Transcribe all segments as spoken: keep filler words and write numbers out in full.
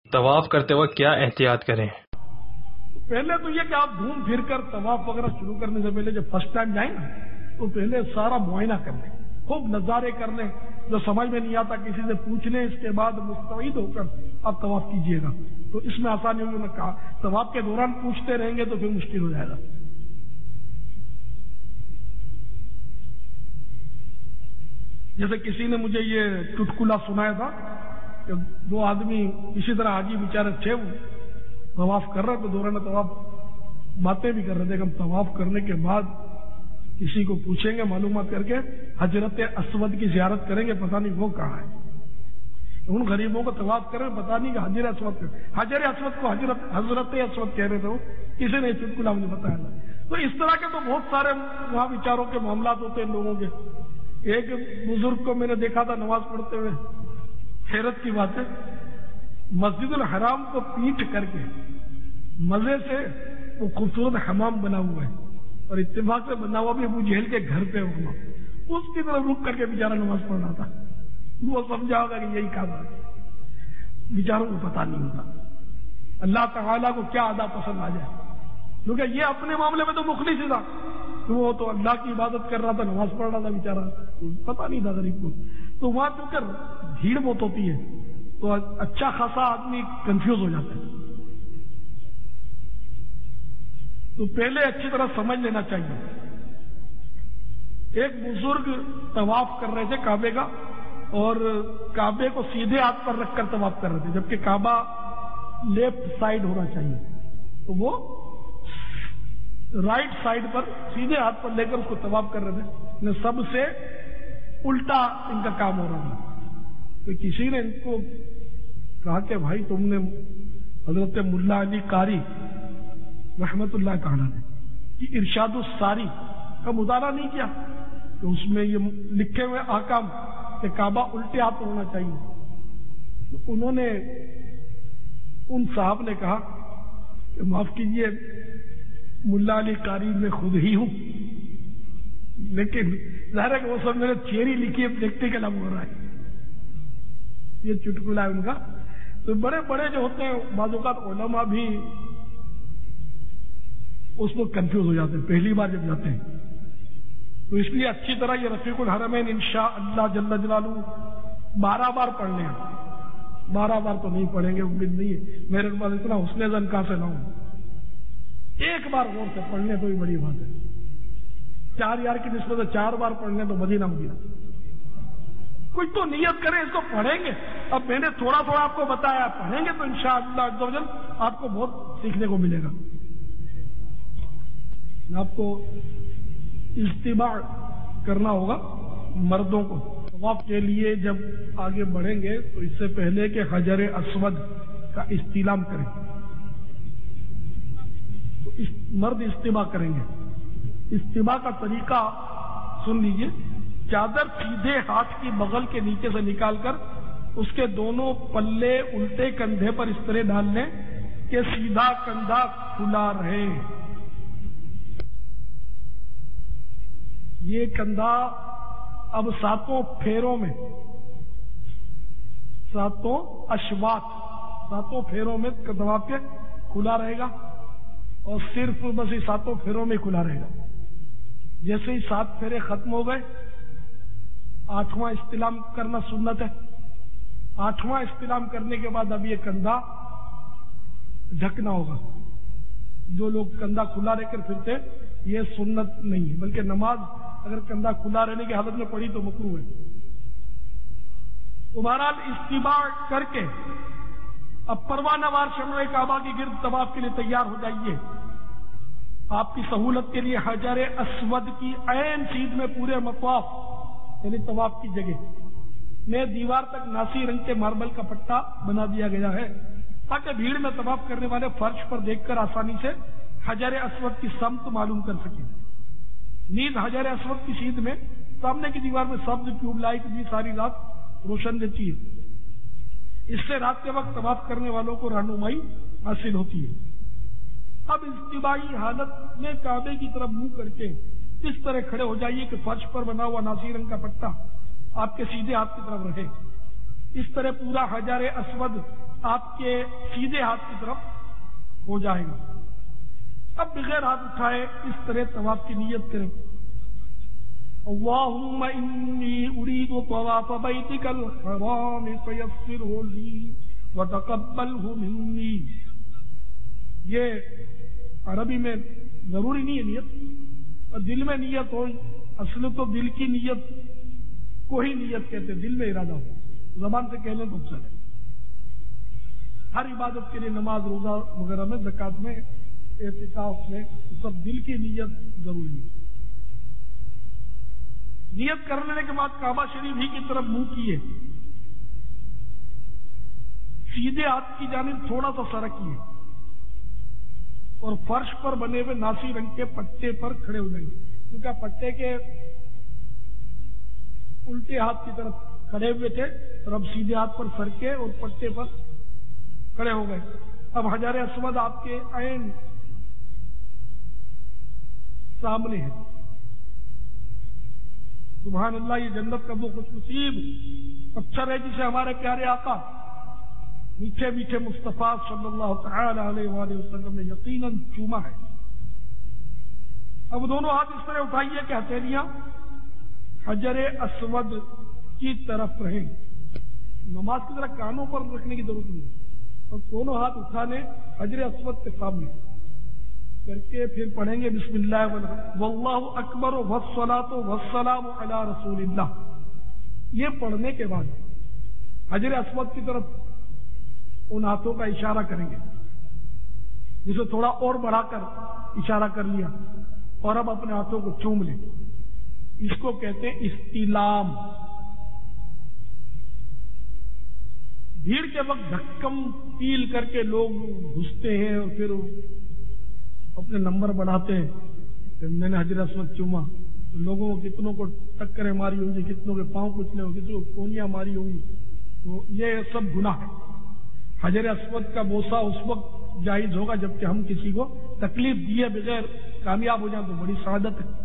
طواف کرتے وقت کیا احتیاط کریں؟ پہلے تو یہ کہ آپ گھوم پھر کر طواف وغیرہ شروع کرنے سے پہلے جب فرسٹ ٹائم جائیں نا تو پہلے سارا معائنہ کر لیں، خوب نظارے کر لیں، جو سمجھ میں نہیں آتا کسی سے پوچھ لیں، اس کے بعد مستعد ہو کر آپ طواف کیجیے گا تو اس میں آسانی ہوگی۔ میں کہا طواف کے دوران پوچھتے رہیں گے تو پھر مشکل ہو جائے گا۔ جیسے کسی نے مجھے یہ چٹکلا سنایا تھا کہ دو آدمی اسی طرح حاجی بیچارے تھے، وہ طواف کر رہے تو دوران طواف باتیں بھی کر رہے تھے کہ ہم طواف کرنے کے بعد کسی کو پوچھیں گے معلومات کر کے حجرت اسود کی زیارت کریں گے، پتہ نہیں وہ کہاں ہے۔ ان غریبوں کو طواف کریں پتہ نہیں کہ حجر اسود حجر اسود کو حضرت حضرت اسود کہہ رہے تھے، وہ کسی نے چٹکلا مجھے بتایا تھا۔ تو اس طرح کے تو بہت سارے وہاں بیچاروں کے معاملات ہوتے ہیں لوگوں کے۔ ایک بزرگ کو میں نے دیکھا تھا نماز پڑھتے ہوئے، حیرت کی بات ہے، مسجد الحرام کو پیٹ کر کے مزے سے وہ خوبصورت حمام بنا ہوا ہے اور اتفاق سے بنا ہوا بھی ابو جہل کے گھر پہ ہونا، اس کی طرف رک کر کے بیچارہ نماز پڑھ رہا تھا۔ وہ سمجھا ہوگا کہ یہی کام ہے، بیچاروں کو پتا نہیں ہوتا اللہ تعالیٰ کو کیا ادا پسند آ جائے، کیونکہ یہ اپنے معاملے میں تو مخلص ہی تھا، وہ تو اللہ کی عبادت کر رہا تھا، نماز پڑھ رہا تھا بیچارہ، پتا نہیں تھا غریب کو۔ تو وہاں چونکہ بھیڑ بہت ہوتی ہے تو اچھا خاصا آدمی کنفیوز ہو جاتا ہے۔ تو پہلے اچھی طرح سمجھ لینا چاہیے۔ ایک بزرگ طواف کر رہے تھے کعبے کا اور کعبے کو سیدھے ہاتھ پر رکھ کر طواف کر رہے تھے، جبکہ کعبہ لیفٹ سائڈ ہونا چاہیے، تو وہ رائٹ سائڈ پر سیدھے ہاتھ پر لے کر اس کو طواف کر رہے تھے۔ سب سے الٹا ان کا کام ہو رہا تھا۔ تو کسی نے ان کو کہا کہ بھائی تم نے حضرت ملا علی قاری رحمت اللہ تعالیٰ نے کہ ارشاد الساری کا مطالعہ نہیں کیا کہ اس میں یہ لکھے ہوئے احکام کہ کعبہ الٹے ہاتھ ہونا چاہیے۔ تو انہوں نے ان صاحب نے کہا کہ معاف کیجیے ملا علی قاری میں خود ہی ہوں، لیکن ظاہر ہے کہ وہ سب میرے تھیوری لکھی ہے، پریکٹیکل اب ہو رہا ہے۔ یہ چٹکلا ہے ان کا۔ تو بڑے بڑے جو ہوتے ہیں بعض اوقات علماء بھی اس کو کنفیوز ہو جاتے ہیں پہلی بار جب جاتے ہیں۔ تو اس لیے اچھی طرح یہ رفیق الحرمین انشاءاللہ جل جلالہ بارہ بار پڑھ لیں۔ بارہ بار تو نہیں پڑھیں گے، امید نہیں ہے، میرے پاس اتنا حسن زن کہاں سے لاؤں۔ ایک بار غور سے پڑھنے تو بھی بڑی بات ہے، چار یار کی نسبت سے چار بار پڑھنے تو مدینہ مدینہ۔ کچھ تو نیت کریں، اس کو پڑھیں گے۔ اب میں نے تھوڑا تھوڑا آپ کو بتایا، پڑھیں گے تو انشاءاللہ عز و جل آپ کو بہت سیکھنے کو ملے گا۔ آپ کو اجتماع کرنا ہوگا مردوں کو طواف کے لیے۔ جب آگے بڑھیں گے تو اس سے پہلے کہ حجر اسود کا استلام کریں تو اس مرد اجتماع کریں گے۔ اجتماع کا طریقہ سن لیجئے۔ چادر سیدھے ہاتھ کی بغل کے نیچے سے نکال کر اس کے دونوں پلے الٹے کندھے پر اس طرح ڈال لیں کہ سیدھا کندھا کھلا رہے۔ یہ کندھا اب ساتوں پھیروں میں، ساتوں اشواط، ساتوں پھیروں میں طواف کے کھلا رہے گا، اور صرف بس یہ ساتوں پھیروں میں کھلا رہے گا۔ جیسے ہی سات پھیرے ختم ہو گئے، آٹھواں استلام کرنا سنت ہے۔ آٹھواں استلام کرنے کے بعد اب یہ کندھا ڈھکنا ہوگا۔ جو لوگ کندھا کھلا رہ کر پھرتے یہ سنت نہیں ہے، بلکہ نماز اگر کندھا کھلا رہنے کی حالت میں پڑھی تو مکروہ ہے۔ تو بہرحال اجتماع کر کے اب پرواہ نوار شمع کعبہ کی گرد طواف کے لیے تیار ہو جائیے۔ آپ کی سہولت کے لیے حجر اسود کی عین سیدھ میں پورے مطواف یعنی طواف کی جگہ میں دیوار تک ناسی رنگ کے ماربل کا پٹا بنا دیا گیا ہے تاکہ بھیڑ میں طواف کرنے والے فرش پر دیکھ کر آسانی سے حجر اسود کی سمت معلوم کر سکیں۔ نیز حجر اسود کی سیدھ میں سامنے کی دیوار میں سبز ٹیوب لائٹ بھی ساری رات روشن رہتی ہے۔ اس سے رات کے وقت طواف کرنے والوں کو رہنمائی حاصل ہوتی ہے۔ اب اجتماعی حالت میں کعبے کی طرف منہ کر کے اس طرح کھڑے ہو جائیے کہ فرش پر بنا ہوا ناسی رنگ کا پٹا آپ کے سیدھے ہاتھ کی طرف رہے۔ اس طرح پورا حجر اسود آپ کے سیدھے ہاتھ کی طرف ہو جائے گا. اب بغیر ہاتھ اٹھائے اس طرح طواف کی نیت کریں. اللہم انی ارید طواف بیتک الحرام فیسرہ لی وتقبلہ منی. یہ عربی میں ضروری نہیں ہے نیت، اور دل میں نیت ہو. اصل تو دل کی نیت کو ہی نیت کہتے ہیں، دل میں ارادہ ہو. زبان سے کہہ لیں تو اچھا ہے. ہر عبادت کے لیے نماز، روزہ وغیرہ میں، زکوٰۃ میں، اعتکاف میں سب دل کی نیت ضروری ہے. نیت کر لینے کے بعد کعبہ شریف ہی کی طرف منہ کیے، سیدھے ہاتھ کی جانب تھوڑا سا سرکیے اور فرش پر بنے ہوئے ناسی رنگ کے پٹے پر کھڑے ہو جائیں گے. کیونکہ پٹے کے الٹے ہاتھ کی طرف کھڑے ہوئے تھے اور اب سیدھے ہاتھ پر سر کے اور پٹے پر کھڑے ہو گئے. اب حجر اسود آپ کے عین سامنے ہے. سبحان اللہ، یہ جنت کا وہ خوش نصیب پتھر ہے جسے ہمارے پیارے آقا میٹھے میٹھے مصطفیٰ صلی اللہ تعالی علیہ وآلہ وسلم نے یقیناً چوما ہے. اب دونوں ہاتھ اس طرح اٹھائیے کہ ہتھیلیاں حجر اسود کی طرف رہیں. نماز کی طرح کانوں پر رکھنے کی ضرورت نہیں، اور دونوں ہاتھ اٹھانے حجر اسود کے سامنے کر کے پھر پڑھیں گے بسم اللہ واللہ اکبر والصلاۃ والسلام علی رسول اللہ. یہ پڑھنے کے بعد حجر اسود کی طرف ان ہاتھوں کا اشارہ کریں گے، جسے تھوڑا اور بڑھا کر اشارہ کر لیا، اور اب اپنے ہاتھوں کو چوم لیں. اس کو کہتے ہیں استلام. بھیڑ کے وقت دھکم پیل کر کے لوگ گھستے ہیں اور پھر اپنے نمبر بڑھاتے ہیں کہ میں نے حجر اسود چوما. تو لوگوں کو کتنوں کو ٹکریں ماری ہوں گی، کتنوں کے پاؤں کچلے ہوں گے، کتنوں کو کونیاں ماری ہوں گی. تو یہ سب گناہ ہے. حجر اسود کا بوسہ اس وقت جائز ہوگا جبکہ ہم کسی کو تکلیف دیے بغیر کامیاب ہو جائیں تو بڑی سعادت ہے.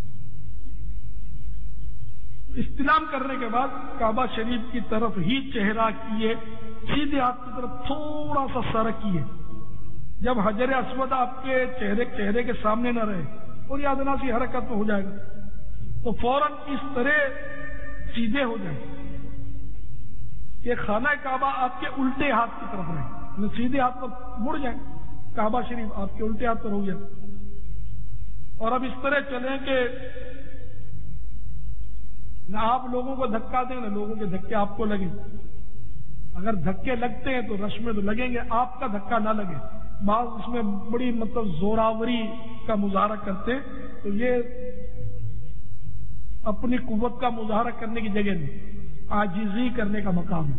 استلام کرنے کے بعد کعبہ شریف کی طرف ہی چہرہ کیے، سیدھے ہاتھ کی طرف تھوڑا سا سر کیے. جب حجر اسود آپ کے چہرے چہرے کے سامنے نہ رہے اور یہ ادنا سی حرکت میں ہو جائے گا تو فوراً اس طرح سیدھے ہو جائیں کہ خانہ کعبہ آپ کے الٹے ہاتھ کی طرف رہے، سیدھے ہاتھ پر مڑ جائیں. کعبہ شریف آپ کے الٹے ہاتھ پر ہو جائے. اور اب اس طرح چلیں کہ نہ آپ لوگوں کو دھکا دیں نہ لوگوں کے دھکے آپ کو لگیں. اگر دھکے لگتے ہیں تو رش میں تو لگیں گے، آپ کا دھکا نہ لگے. بعض اس میں بڑی مطلب زوراوری کا مظاہرہ کرتے تو یہ اپنی قوت کا مظاہرہ کرنے کی جگہ نہیں، عاجزی کرنے کا مقام ہے.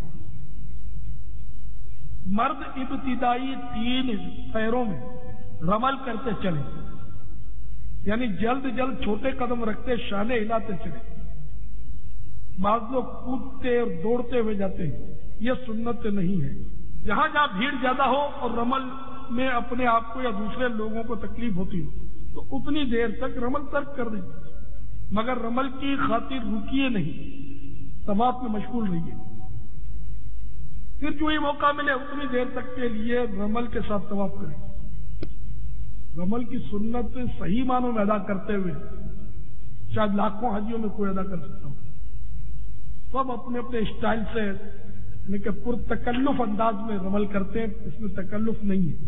مرد ابتدائی تین پیروں میں رمل کرتے چلے، یعنی جلد جلد چھوٹے قدم رکھتے شانے ہلاتے چلے. بعض لوگ کودتے اور دوڑتے ہوئے جاتے ہیں، یہ سنت نہیں ہے. جہاں جہاں بھیڑ زیادہ ہو اور رمل میں اپنے آپ کو یا دوسرے لوگوں کو تکلیف ہوتی ہو تو اتنی دیر تک رمل ترک کر دیں، مگر رمل کی خاطر رکیے نہیں، طواف میں مشغول رہیے. پھر جو ہی موقع ملے اتنی دیر تک کے لیے رمل کے ساتھ طواف کریں. رمل کی سنت صحیح معنوں میں ادا کرتے ہوئے شاید لاکھوں حاجیوں میں کوئی ادا کر سکتا ہوں. سب اپنے اپنے اسٹائل سے لیکن پر تکلف انداز میں رمل کرتے ہیں، اس میں تکلف نہیں ہے.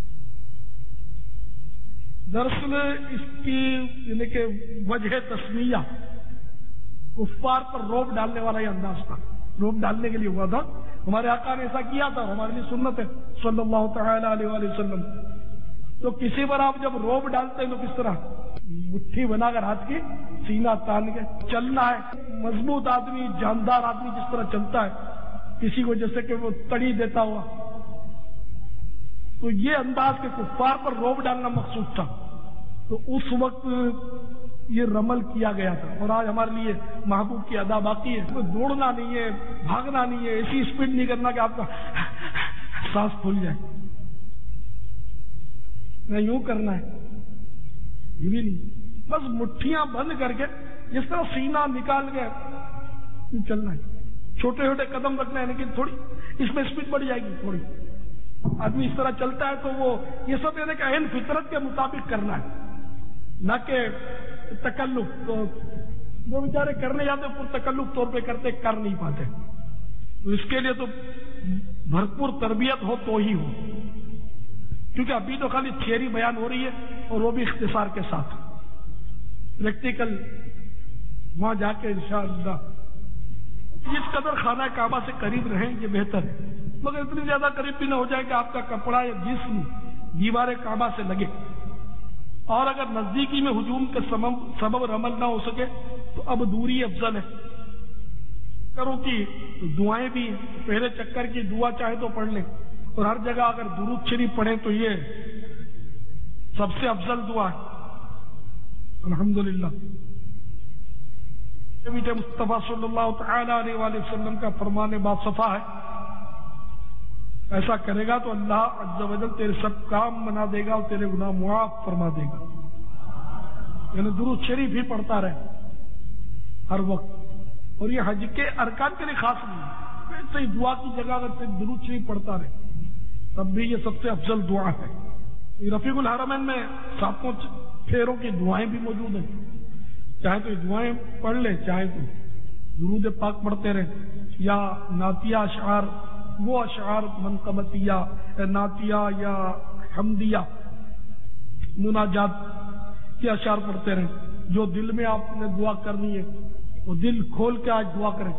دراصل اس کی یعنی کہ وجہ تسمیہ کفار پر روب ڈالنے والا یہ انداز تھا، روب ڈالنے کے لیے ہوا تھا. ہمارے آقا نے ایسا کیا تھا، ہمارے لیے سنت ہے صلی اللہ تعالی علیہ وآلہ وسلم. تو کسی پر آپ جب روب ڈالتے ہیں تو کس طرح مٹھی بنا کر ہاتھ کی سینہ تان کے چلنا ہے. مضبوط آدمی، جاندار آدمی جس طرح چلتا ہے کسی کو جیسے کہ وہ تڑی دیتا ہوا، تو یہ انداز کے کفار پر روب ڈالنا مقصود تھا. تو اس وقت یہ رمل کیا گیا تھا، اور آج ہمارے لیے محبوب کی ادا باقی ہے. دوڑنا نہیں ہے، بھاگنا نہیں ہے، ایسی اسپیڈ نہیں کرنا کہ آپ کا سانس پھول جائے. نہ یوں کرنا ہے، یہ بھی نہیں، بس مٹھیاں بند کر کے جس طرح سینہ نکال کے چلنا ہے. چھوٹے چھوٹے قدم رکھنا ہے لیکن تھوڑی اس میں اسپیڈ بڑھ جائے گی تھوڑی. آدمی اس طرح چلتا ہے تو وہ یہ سب یعنی کہ عین فطرت کے مطابق کرنا ہے، نہ کہ تکلف. تو جو بیچارے کرنے جاتے پر تکلف طور پہ کرتے، کر نہیں پاتے. تو اس کے لیے تو بھرپور تربیت ہو تو ہی ہو، کیونکہ ابھی تو خالی تھیوری بیان ہو رہی ہے اور وہ بھی اختصار کے ساتھ. پریکٹیکل وہاں جا کے انشاءاللہ جس قدر خانہ کعبہ سے قریب رہیں یہ بہتر ہے، مگر اتنی زیادہ قریب بھی نہ ہو جائے کہ آپ کا کپڑا یا جسم دیوار کعبہ سے لگے. اور اگر نزدیکی میں ہجوم کا سبب رمل نہ ہو سکے تو اب دوری افضل ہے. کرو کی دعائیں بھی پہلے چکر کی دعا چاہے تو پڑھ لیں، اور ہر جگہ اگر درود شریف پڑھیں تو یہ سب سے افضل دعا ہے. الحمدللہ میٹھے مصطفیٰ صلی اللہ تعالی علیہ وآلہ وسلم کا فرمان باصفا ہے، ایسا کرے گا تو اللہ عز و جل تیرے سب کام بنا دے گا اور تیرے گناہ معاف فرما دے گا. یعنی درود شریف ہی پڑھتا رہے ہر وقت. اور یہ حج کے ارکان کے لیے خاص نہیں ہے، ویسے ہی دعا کی جگہ اگر درود شریف پڑھتا رہے تب بھی یہ سب سے افضل دعا ہے. رفیق الحرمین میں ساتوں پھیروں کی دعائیں بھی موجود ہیں، چاہے تو یہ دعائیں پڑھ لے، چاہے تو درود پاک پڑھتے رہے، یا نعتیہ اشعار، وہ اشعار منقبتیہ نعتیہ یا حمدیہ مناجات کے اشعار پڑھتے رہے. جو دل میں آپ نے دعا کرنی ہے وہ دل کھول کے آج دعا کریں.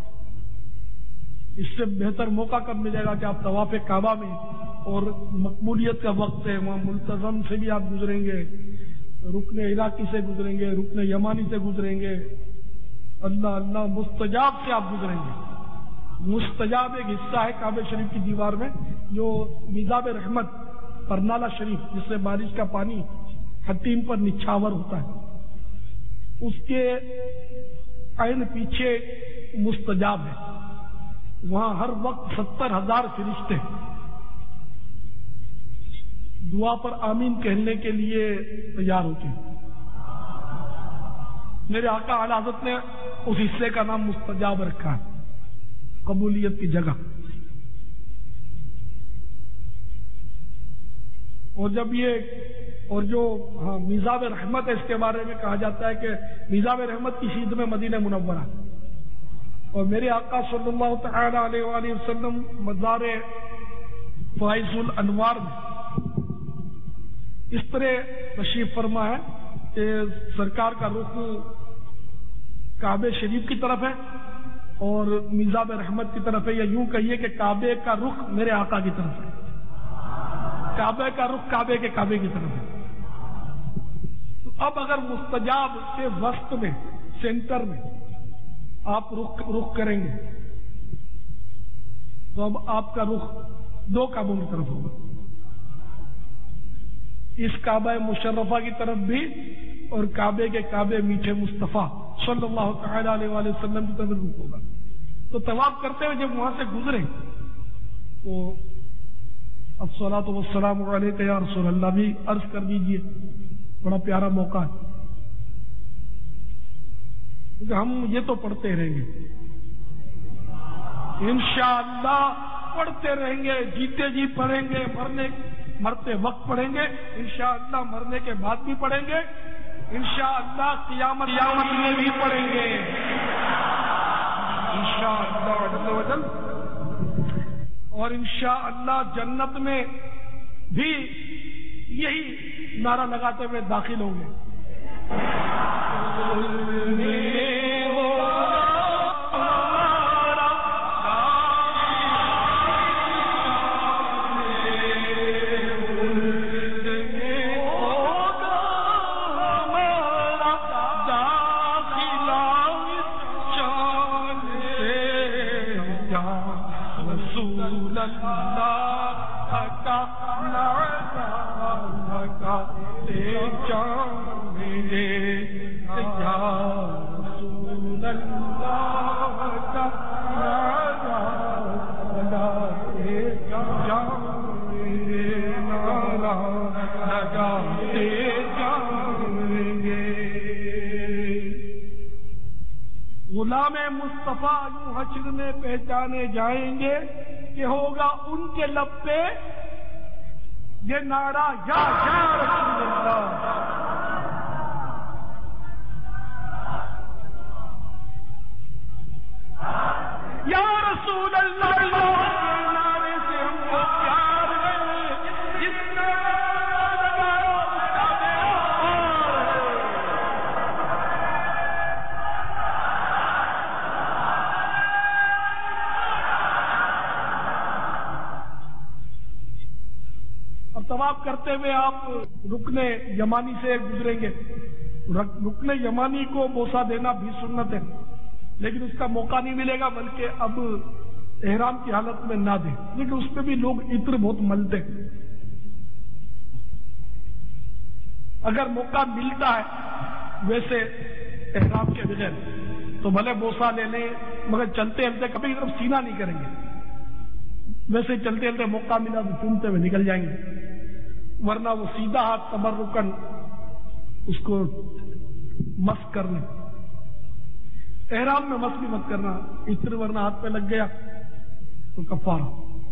اس سے بہتر موقع کب ملے گا کہ آپ طواف کعبہ میں، اور مقبولیت کا وقت ہے، وہاں ملتزم سے بھی آپ گزریں گے، رکن عراقی سے گزریں گے، رکن یمانی سے گزریں گے، اللہ اللہ مستجاب سے آپ گزریں گے. مستجاب ایک حصہ ہے کعبہ شریف کی دیوار میں جو میزاب رحمت پرنالہ شریف، جس سے بارش کا پانی حتیم پر نچھاور ہوتا ہے، اس کے عین پیچھے مستجاب ہے. وہاں ہر وقت ستر ہزار فرشتے دعا پر آمین کہنے کے لیے تیار ہوتے ہیں. میرے آقا اعلی حضرت نے اس حصے کا نام مستجاب رکھا ہے، قبولیت کی جگہ. اور جب یہ اور جو ہاں میزاب رحمت ہے، اس کے بارے میں کہا جاتا ہے کہ میزاب رحمت کی شید میں مدینہ منورہ، اور میرے آقا صلی اللہ تعالی علیہ وآلہ وسلم مزار فائز الانوار میں اس طرح تشریف فرما ہے کہ سرکار کا رخ کعبہ شریف کی طرف ہے اور میزاب رحمت کی طرف ہے، یا یوں کہیے کہ کعبے کا رخ میرے آقا کی طرف ہے، کعبے کا رخ کعبے کے کعبے کی طرف ہے. تو اب اگر مستجاب کے وسط میں سینٹر میں آپ رخ رخ کریں گے تو اب آپ کا رخ دو کعبوں کی طرف ہوگا، اس کعبہ مشرفہ کی طرف بھی اور کعبے کے کعبے میٹھے مصطفیٰ صلی اللہ تعالی علیہ وآلہ وسلم کی طرف رخ ہوگا. تو طواف کرتے ہوئے جب وہاں سے گزرے تو الصلاۃ والسلام علیک یا رسول اللہ بھی عرض کر دیجئے، بڑا پیارا موقع ہے، کیونکہ ہم یہ تو پڑھتے رہیں گے انشاءاللہ، پڑھتے رہیں گے، جیتے جی پڑھیں گے، مرنے مرتے وقت پڑھیں گے انشاءاللہ، مرنے کے بعد بھی پڑھیں گے انشاءاللہ، قیامت قیامت میں بھی پڑھیں گے انشاءاللہ عز و جل، اور انشاءاللہ جنت میں بھی یہی نعرہ لگاتے ہوئے داخل ہوں گے. غلام مصطفیٰ یوں حشر میں پہچانے جائیں گے کہ ہوگا ان کے لب پہ یہ نعرہ یا یا رسول اللہ. یا رسول اللہ کے نعرے سے ہم کو پیار ہے، جس نے لگایا اس کا بیان ہے. اب طواف کرتے ہوئے آپ رکن یمانی سے گزریں گے. رکن یمانی کو بوسہ دینا بھی سنت ہے، لیکن اس کا موقع نہیں ملے گا، بلکہ اب احرام کی حالت میں نہ دیں. لیکن اس پہ بھی لوگ عطر بہت ملتے ہیں. اگر موقع ملتا ہے ویسے احرام کے بغیر تو بھلے بوسہ لے لیں، مگر چلتے چلتے کبھی کی طرف سینہ نہیں کریں گے. ویسے چلتے چلتے موقع ملا تو چومتے ہوئے نکل جائیں گے، ورنہ وہ سیدھا ہاتھ تبرکن اس کو مس کر لیں. احرام میں مس بھی مت کرنا، عطر ورنہ ہاتھ پہ لگ گیا تو کفارہ.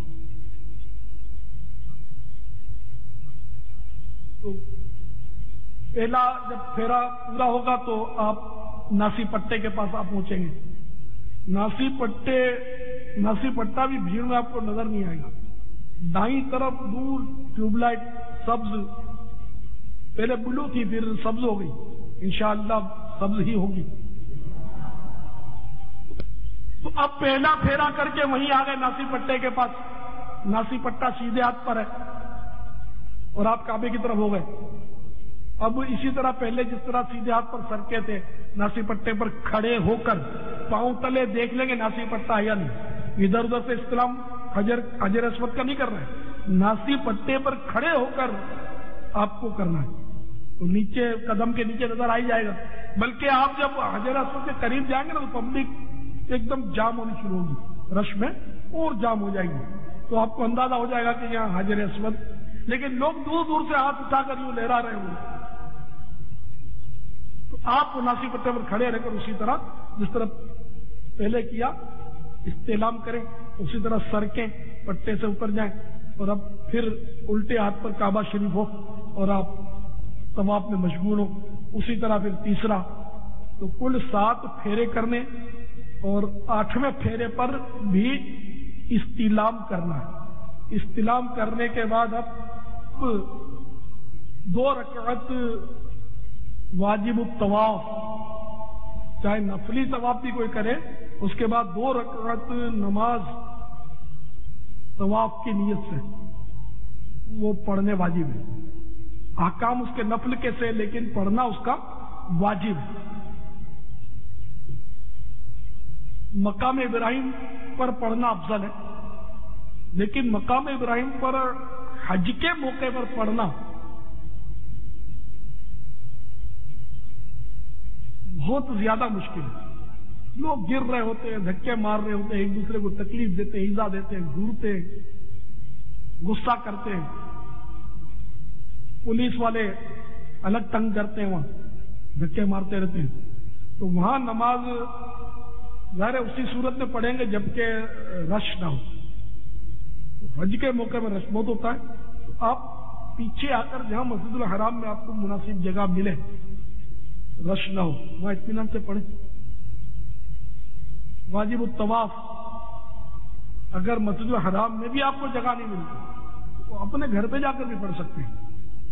تو پہلا جب پھیرا پورا ہوگا تو آپ ناسی پٹے کے پاس آپ پہنچیں گے. ناسی پٹے ناسی پٹا بھی بھیڑ میں آپ کو نظر نہیں آئے گا. دائیں طرف دور ٹیوب لائٹ سبز، پہلے بلو تھی پھر سبز ہو گئی، انشاءاللہ سبز ہی ہوگی. تو اب پہلا پھیرا کر کے وہیں آ گئے ناسی پٹے کے پاس. ناسی پٹا سیدھے ہاتھ پر ہے اور آپ کعبے کی طرف ہو گئے. اب اسی طرح پہلے جس طرح سیدھے ہاتھ پر سرکے تھے، ناسی پٹے پر کھڑے ہو کر پاؤں تلے دیکھ لیں گے ناسی پٹا ہے یا نہیں. ادھر ادھر سے استلام حجر حجر اسود کا نہیں کر رہے ہیں، ناسی پٹے پر کھڑے ہو کر آپ کو کرنا ہے. تو نیچے قدم کے نیچے نظر آئی جائے گا. بلکہ آپ جب حجر اسود کے قریب جائیں گے نا تو پبلک ایک دم جام ہونی شروع ہوگی، رش میں اور جام ہو جائے گی. تو آپ کو اندازہ ہو جائے گا کہ یہاں حجر اسود. لیکن لوگ دور دور سے ہاتھ اٹھا کر یوں لہرا رہے ہوں. تو آپ ناسی پٹے پر کھڑے رہ کر اسی طرح جس طرح پہلے کیا استعلام کریں، اسی طرح سرکیں پٹے سے اتر جائیں اور اب پھر الٹے ہاتھ پر کعبہ شریف ہو اور آپ طواف میں مشغول ہو. اسی طرح پھر تیسرا. تو کل سات پھیرے کرنے اور آٹھویں پھیرے پر بھی استعلام کرنا ہے. استعلام کرنے کے بعد اب دو رکعت واجب الطواف، چاہے نفلی طواف بھی کوئی کرے، اس کے بعد دو رکعت نماز طواف کی نیت سے وہ پڑھنے واجب ہے. احکام اس کے نفل کے سے، لیکن پڑھنا اس کا واجب ہے. مقام ابراہیم پر پڑھنا افضل ہے، لیکن مقام ابراہیم پر حج کے موقع پر پڑھنا بہت زیادہ مشکل ہے. لوگ گر رہے ہوتے ہیں، دھکے مار رہے ہوتے ہیں، ایک دوسرے کو تکلیف دیتے ہیں، ایذا دیتے ہیں، گھورتے ہیں، غصہ کرتے ہیں، پولیس والے الگ تنگ کرتے ہیں، وہاں دھکے مارتے رہتے ہیں. تو وہاں نماز ظاہر اسی صورت میں پڑھیں گے جبکہ رش نہ ہو. حج کے موقع میں رش بہت ہوتا ہے. تو آپ پیچھے آ کر جہاں مسجد الحرام میں آپ کو مناسب جگہ ملے، رش نہ ہو، وہاں اطمینان سے پڑھیں. واجب الطواف اگر مسجد الحرام میں بھی آپ کو جگہ نہیں ملتی تو اپنے گھر پہ جا کر بھی پڑھ سکتے ہیں.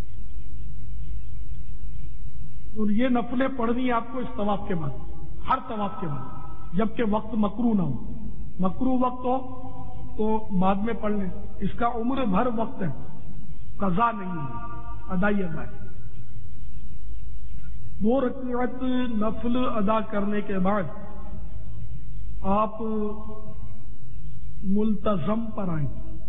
اور یہ نفلیں پڑھنی ہے آپ کو اس طواف کے بعد، ہر طواف کے بعد، جبکہ وقت مکروہ نہ ہو. مکروہ وقت ہو تو بعد میں پڑھ لیں. اس کا عمر بھر وقت ہے، قضا نہیں ہے، ادائی ادا ہے. دو رکعت نفل ادا کرنے کے بعد آپ ملتزم پر آئیں.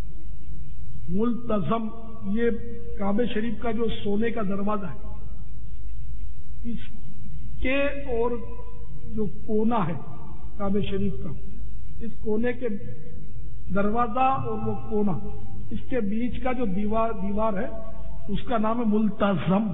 ملتزم یہ کعبہ شریف کا جو سونے کا دروازہ ہے، اس کے اور جو کونا ہے کعبہ شریف کا، اس کونے کے دروازہ اور وہ کونا، اس کے بیچ کا جو دیوار دیوار ہے اس کا نام ہے ملتزم.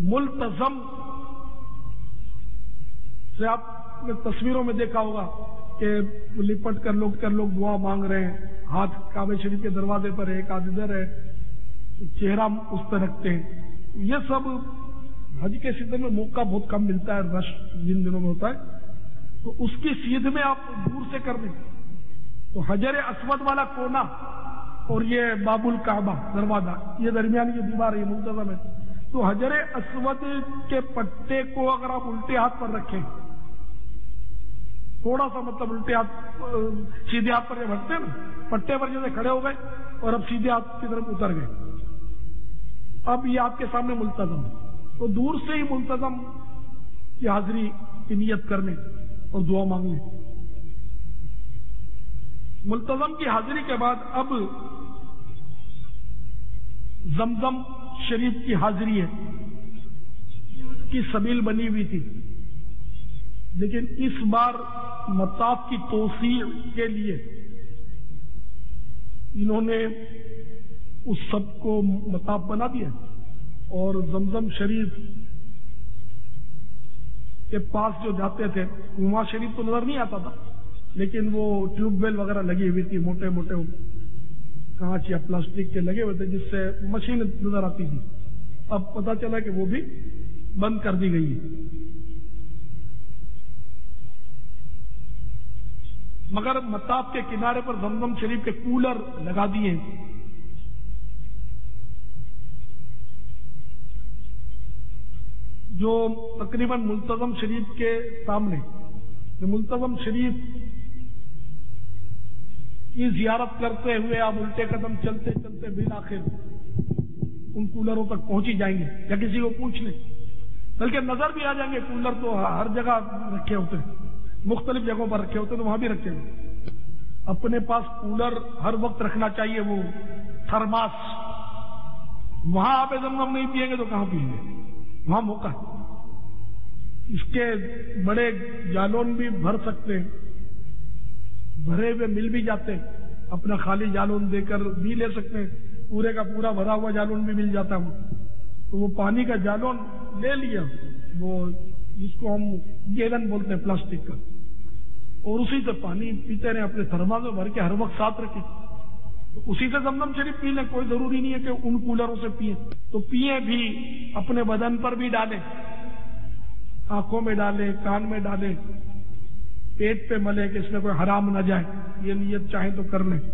ملتزم سے آپ نے تصویروں میں دیکھا ہوگا کہ لپٹ کر لوگ کر لوگ دعا مانگ رہے ہیں، ہاتھ کعبہ شریف کے دروازے پر ہے، ایک آدھ ادھر ہے، چہرہ اس پہ رکھتے ہیں. یہ سب حج کے سیزن میں موقع بہت کم ملتا ہے، رش جن دنوں میں ہوتا ہے، تو اس کی سیدھ میں آپ دور سے کر دیں. تو حجر اسود والا کونا اور یہ باب الکعبہ دروازہ، یہ درمیان کی دیوار ہے، یہ منتظم ہے. تو حجر اسود کے پٹے کو اگر آپ الٹے ہاتھ پر رکھیں، تھوڑا سا مطلب الٹے ہاتھ سیدھے ہاتھ پر جب ہٹتے ہیں نا، پٹے پر جیسے کھڑے ہو گئے اور اب سیدھے ہاتھ کی طرف اتر گئے، اب یہ آپ کے سامنے ملتزم ہے. تو دور سے ہی ملتزم کی حاضری کی نیت کرنے اور دعا مانگنے. ملتزم کی حاضری کے بعد اب زمزم شریف کی حاضری ہے کی سبیل بنی ہوئی تھی، لیکن اس بار مطاف کی توسیع کے لیے انہوں نے اس سب کو مطاف بنا دیا اور زمزم شریف کے پاس جو جاتے تھے، کنواں شریف تو نظر نہیں آتا تھا، لیکن وہ ٹیوب ویل وغیرہ لگی ہوئی تھی، موٹے موٹے کانچ یا پلاسٹک کے لگے ہوئے تھے جس سے مشین نظر آتی تھی. اب پتا چلا کہ وہ بھی بند کر دی گئی ہے. مگر مطاف کے کنارے پر زمزم شریف کے کولر لگا دیے ہیں. جو تقریباً ملتزم شریف کے سامنے، ملتزم شریف کی زیارت کرتے ہوئے آپ الٹے قدم چلتے چلتے بالآخر ان کولروں تک پہنچ ہی جائیں گے، یا کسی کو پوچھ لیں، بلکہ نظر بھی آ جائیں گے. کولر تو ہر جگہ رکھے ہوتے ہیں، مختلف جگہوں پر رکھے ہوتے ہیں، تو وہاں بھی رکھے ہوئے. اپنے پاس کولر ہر وقت رکھنا چاہیے، وہ تھرماس. وہاں آپ زمزم نہیں پیئیں گے تو کہاں پیئیں گے؟ وہاں موقع ہے. اس کے بڑے جالون بھی بھر سکتے ہیں، بھرے ہوئے مل بھی جاتے ہیں، اپنا خالی جالون دے کر بھی لے سکتے ہیں، پورے کا پورا بھرا ہوا جالون بھی مل جاتا ہے. تو وہ پانی کا جالون لے لیا، وہ جس کو ہم گیلن بولتے ہیں پلاسٹک کا، اور اسی سے پانی پیتے رہے، اپنے تھرماس میں بھر کے ہر وقت ساتھ رکھیں. تو اسی سے زمزم شریف پی لیں، کوئی ضروری نہیں ہے کہ ان کولروں سے پیئیں. تو پیئیں بھی، اپنے بدن پر بھی ڈالیں، آنکھوں میں ڈالیں، کان میں ڈالیں، پیٹ پہ ملے کہ اس میں کوئی حرام نہ جائے، یہ نیت چاہیں تو کر لیں.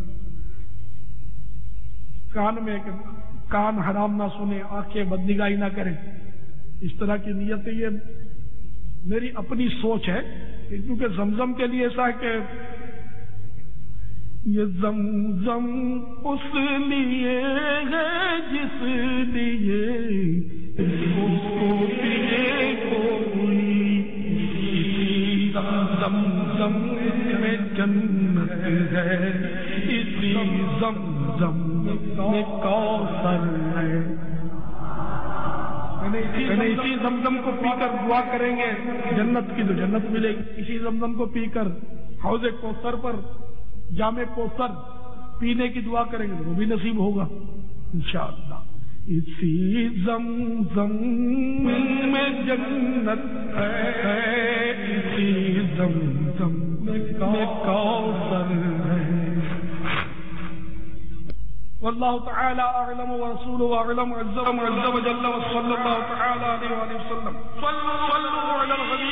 کان میں کہ کان حرام نہ سنیں، آنکھیں بدنگاہی نہ کریں، اس طرح کی نیت. یہ میری اپنی سوچ ہے، کیونکہ زمزم کے لیے ایسا ہے کہ یہ زمزم اس لیے ہے جس لیے اس کو پیے کوئی، زمزم میں جنت ہے، اسی زمزم میں کوثر ہے. اسی زمزم کو پی کر دعا کریں گے جنت کی تو جنت ملے گی. اسی زمزم کو پی کر حوض کوثر پر، جام کوثر پینے کی دعا کریں گے تو وہ بھی نصیب ہوگا انشاءاللہ. اسی زمزم میں جنت ہے، اسی زمزم میں کوثر ہے. واللہ تعالی اعلم ورسولہ اعلم عز وجل وصلی اللہ تعالی علیہ وآلہ وسلم. صلوا علی الحبیب